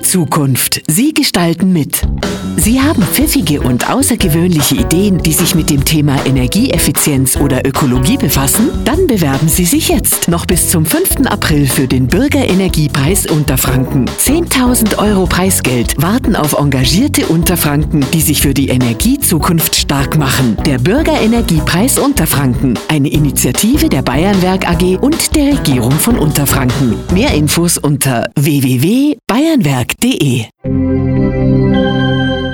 Zukunft. Sie gestalten mit. Sie haben pfiffige und außergewöhnliche Ideen, die sich mit dem Thema Energieeffizienz oder Ökologie befassen? Dann bewerben Sie sich jetzt noch bis zum 5. April für den Bürgerenergiepreis Unterfranken. 10.000 Euro Preisgeld warten auf engagierte Unterfranken, die sich für die Energiezukunft stark machen. Der Bürgerenergiepreis Unterfranken. Eine Initiative der Bayernwerk AG und der Regierung von Unterfranken. Mehr Infos unter www.bayernwerk.de.